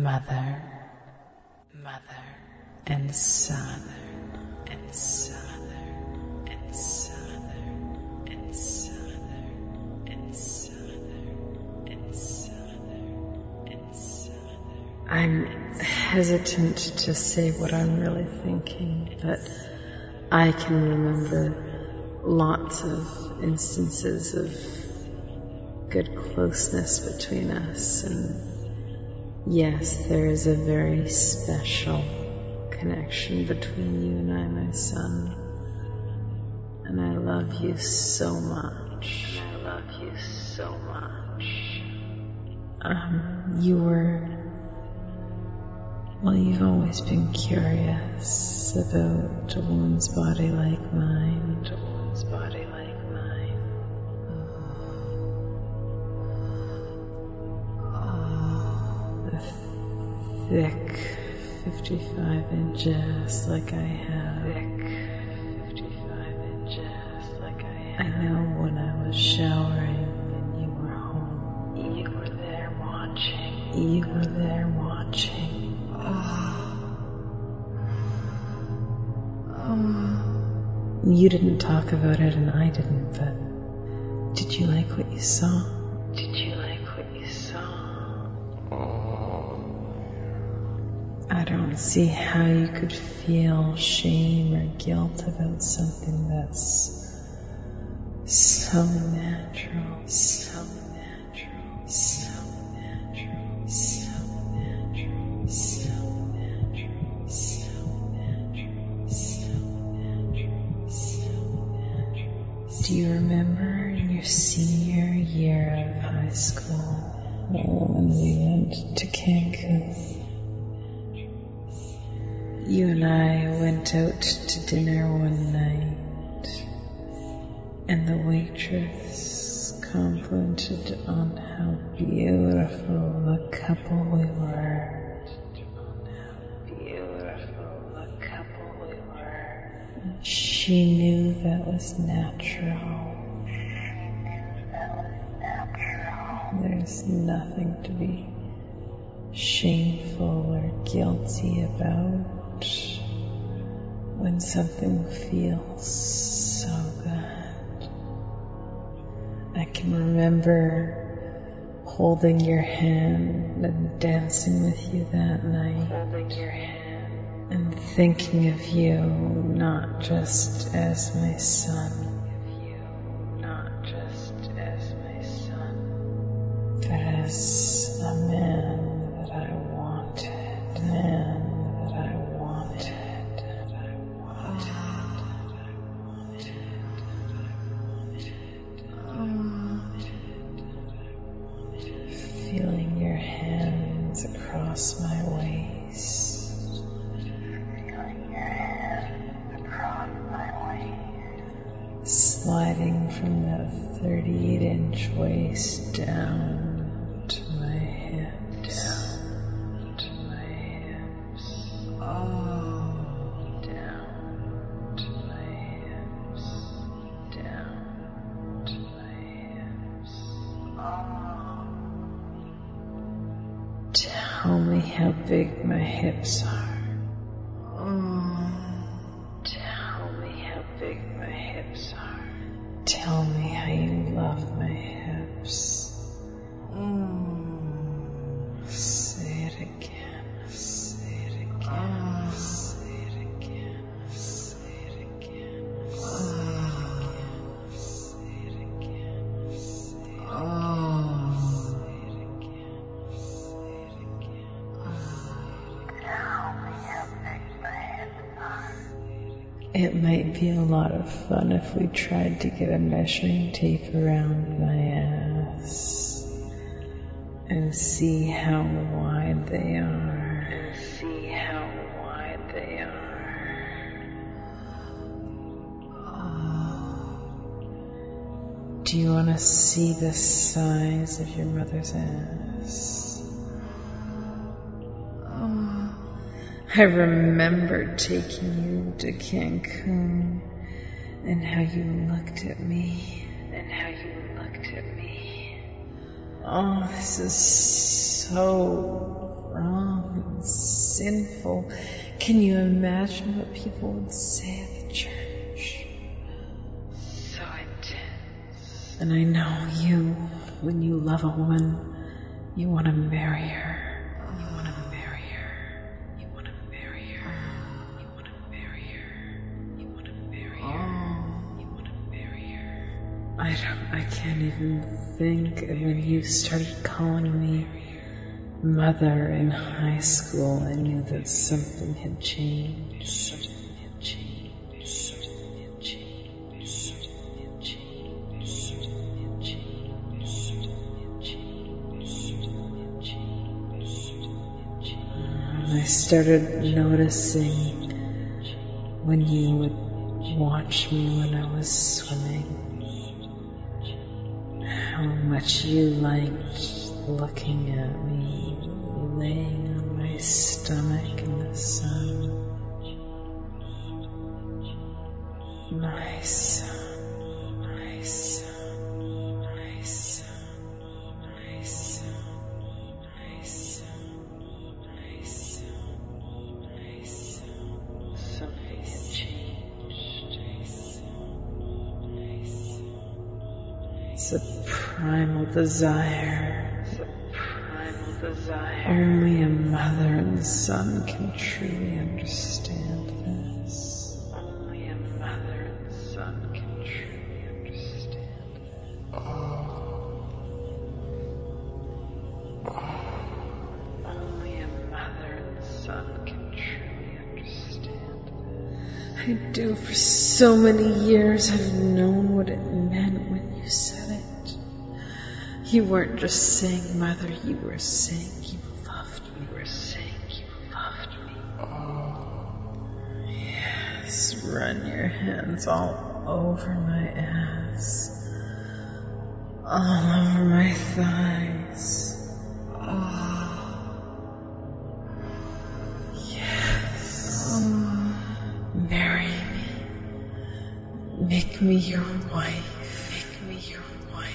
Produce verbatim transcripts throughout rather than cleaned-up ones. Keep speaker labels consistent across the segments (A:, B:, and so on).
A: mother, mother, and son, and son, and son, and son, and son, and son, and son. I'm hesitant to say what I'm really thinking, but I can remember lots of instances of good closeness between us, and yes, there is a very special connection between you and I, my son. And I love you so much. I love you so much. Um, you were, well, you've always been curious about a woman's body like mine, a woman's body like mine. Oh, the thick fifty-five inches like I have. Thick fifty-five inches like I have. I know when I was showering and you were home. You were there watching. You were there watching. Oh. Oh. You didn't talk about it and I didn't, but did you like what you saw? Did you like what you saw? I don't see how you could feel shame or guilt about something that's so natural, so natural, so natural, so natural, so natural, so natural, so natural, so natural. Do you remember in your senior year of high school when we went to Cancun? You and I went out to dinner one night, and the waitress commented on how beautiful a couple we were. On how beautiful a couple we were. She knew that was natural. That was natural. There's nothing to be shameful or guilty about when something feels so good. I can remember holding your hand and dancing with you that night. Holding your hand and thinking of you not just as my son, not just as my son, but as a man that I wanted, a man that I wanted, that I wanted, that I wanted, that I wanted. Feeling your hands across my waist, feeling your hands across my waist, sliding from that thirty-eight inch waist down to my hips, down to my hips, oh, down to my hips, down to my hips, oh. Tell me how big my hips are. Oh. Tell me how big my hips are. Tell me how you love my hips. Mm. Say it again, say it again, say it again, say it again, say it again, say it again, oh. Say it again, say it again. Tell me how big my hips are. It might be a lot of fun if we tried to get a measuring tape around my ass and see how wide they are. And see how wide they are. Oh. Do you want to see the size of your mother's ass? Oh. I remember taking you to Cancun and how you looked at me. And how you looked at me. Oh, this is so wrong. sinful. Can you imagine what people would say at the church? So intense. And I know you, when you love a woman, you want to marry her. You want to marry her. You want to marry her. You want to marry her. You want to marry her. You want to marry her. I don't, I can't even think of when you started calling me mother in high school. I knew that something had changed. Something had changed. Something had changed. Something had changed. Something had changed. Something had changed. Something had changed. Something had changed. I started noticing when you would watch me when I was swimming, how much you liked looking at me, laying on my stomach in the sun. My son, my son, my son, my son, my son, my son, my son. Something had changed. It's a primal desire. Only a mother and son can truly understand this. Only a mother and son can truly understand this. Oh. Oh. Only a mother and son can truly understand this. I do. For so many years I've known what it meant when you said it. You weren't just saying mother, you were saying you loved me. You were saying you loved me. Oh. Yes, run your hands all over my ass. All over my thighs. Oh. Yes. Oh. Marry me. Make me your wife. Make me your wife.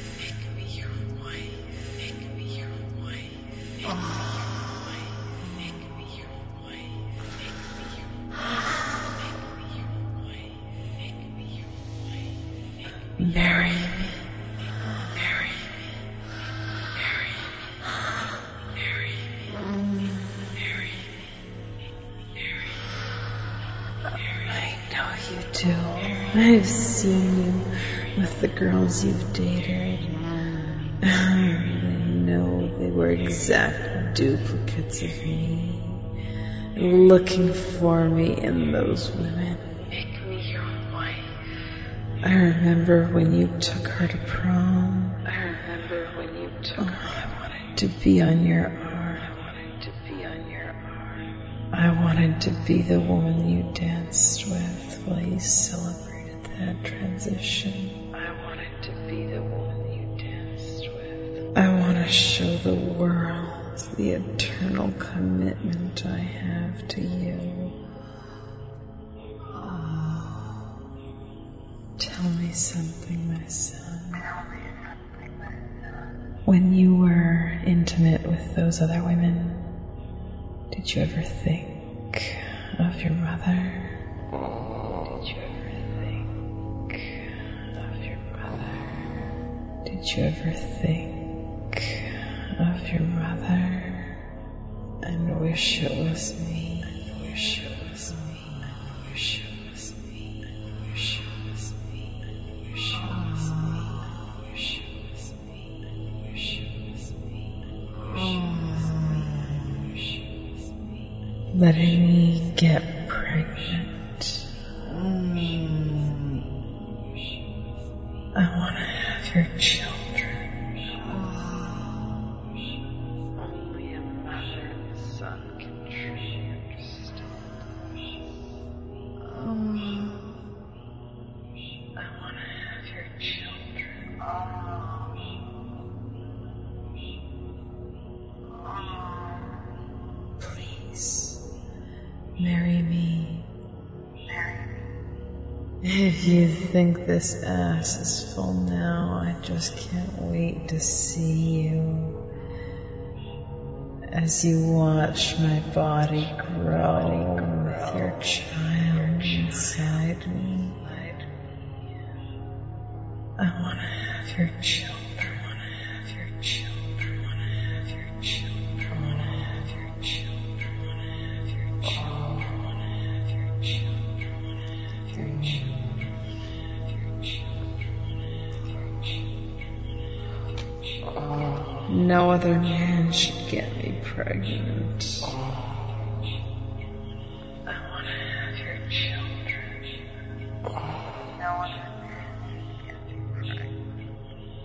A: Marry me, marry me, marry me, marry me, marry me. I know you do. I've seen you with the girls you've dated. I know they were exact duplicates of me, looking for me in those women. Make me your wife. I remember when you took her to prom. I remember when you took oh, her. I wanted to be on your arm. I wanted to be on your arm. I wanted to be the woman you danced with while you celebrated that transition. I wanted to be the woman you danced with. I want to show the world the eternal commitment I have to you. Oh, tell me something, my son. When you were intimate with those other women, did you ever think of your mother? Did you ever think of your mother? Did you ever think of your mother and wish it was me? I wish it was me. I wish it was me. I wish it was me. I wish it was me. I wish it was me. I wish it was me. I wish it was me. Letting me get pregnant. I want to have your children. Marry me. If you think this ass is full now, I just can't wait to see you. as you watch my body grow with your child inside me. I want to have your children. I want to have your children. I want to have your children. I want to have your children. I want to have your children. I want to have your children. I want to have your children. No other man should get me pregnant. I want to have your children. No other man should get me pregnant.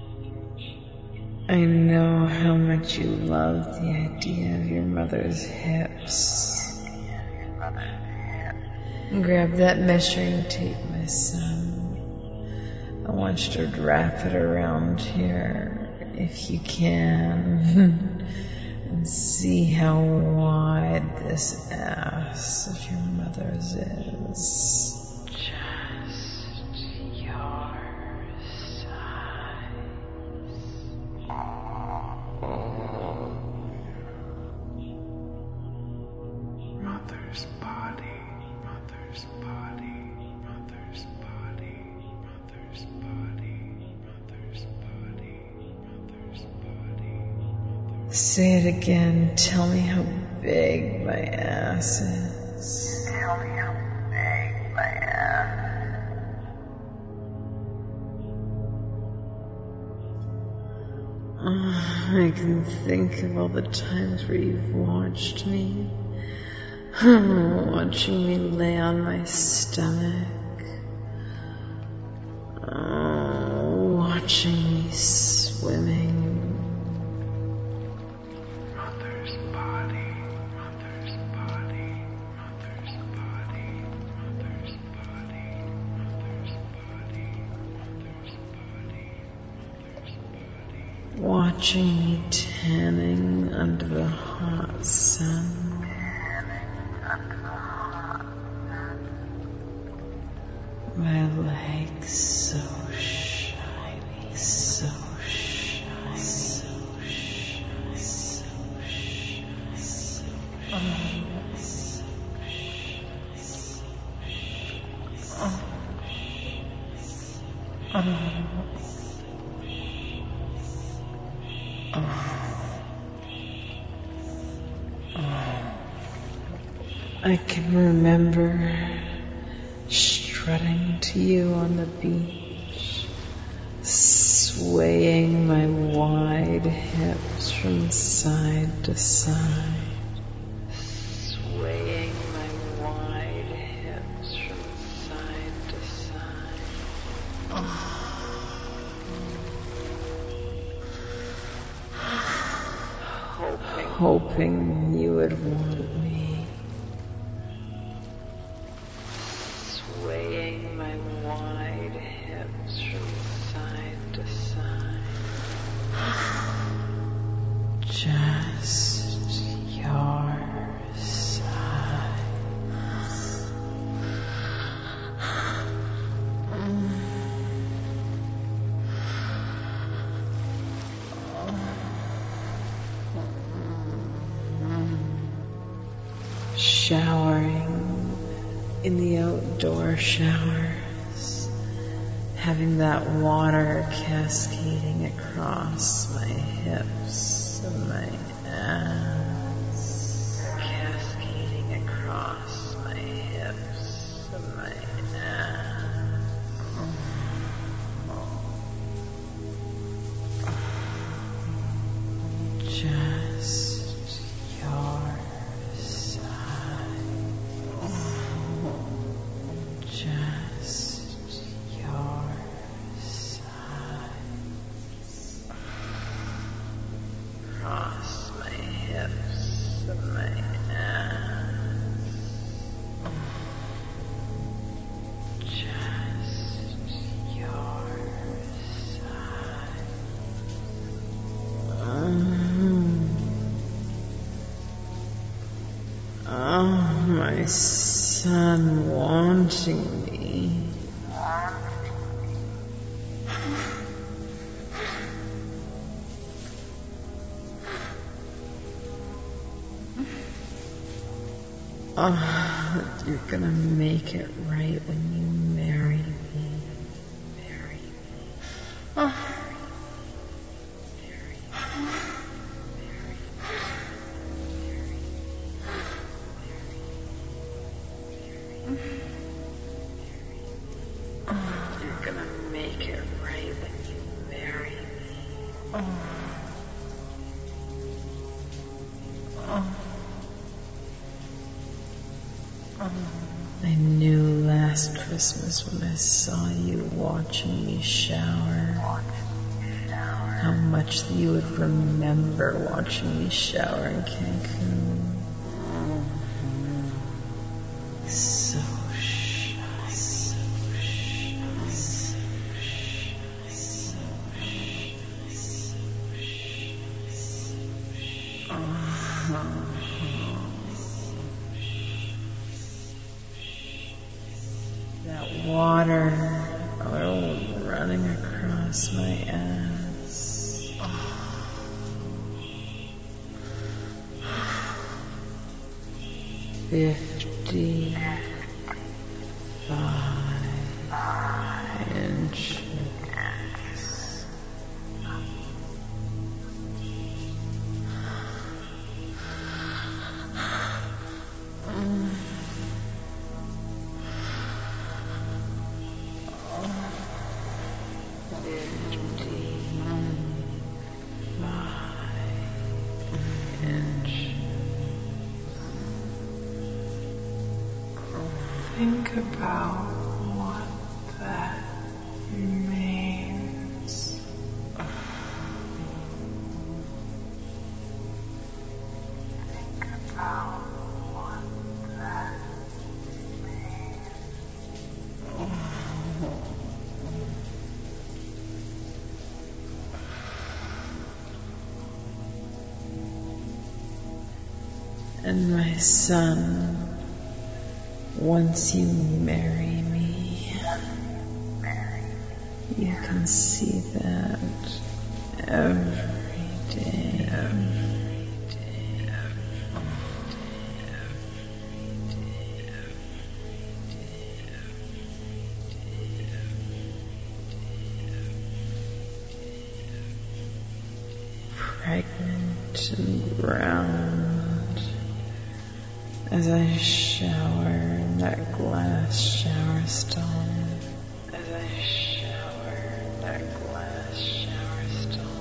A: I know how much you love the idea of your mother's hips. Grab that measuring tape, my son. I want you to wrap it around here, if you can, and see how wide this ass of your mother's is. Just your size.
B: Mother's body, mother's body, mother's body, mother's body, mother's body, mother's body.
A: Say it again. Tell me how big my ass is.
B: Tell me how big my ass is.
A: Oh, I can think of all the times where you've watched me. Watching me lay on my stomach. Oh, watching me swimming.
B: Mother's body, mother's body, mother's body, mother's body, mother's body, mother's body, mother's body.
A: Watching me tanning under the hot sun. My legs so shiny, so shiny, so shiny, so shiny, so shiny, so I can remember strutting to you on the beach, swaying my wide hips from side to side, swaying my wide hips from side to side. Oh. Hoping, hoping you would want me. Swaying my wide hips from side to side. Just your size. Showering in the outdoor showers, having that water cascading across my hips and my ass, cascading across my hips and my ass. Just your just your size. Cross my hips and my ass. Just your size. Mm. Oh, my son wanting me. Oh, you're gonna make it right when you marry me. Marry me. Oh. You're gonna make it right when you marry me. Oh. Oh. Oh. I knew last Christmas when I saw you watching me shower, how much you would remember watching me shower in Cancun. So shy, so shy, so shy, so shy, so shy, so shy. That water, oh, running across my ass. Oh. Fifty five inches. Think about what that means. Think about what that means. And my son, once you marry me, you can see that every day, every day, every day, every day, every day, pregnant and round, as I shower in that glass shower stall. As I shower in that glass shower stall.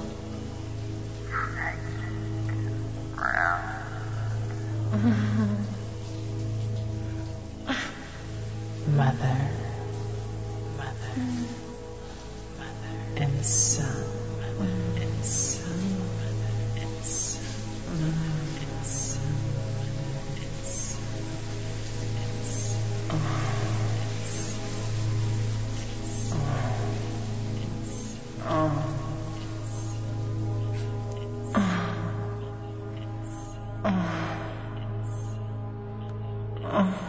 A: Mother, mother, mother, and son, mother, and son, mother, and son, mother, and son, mother, and son. Oh.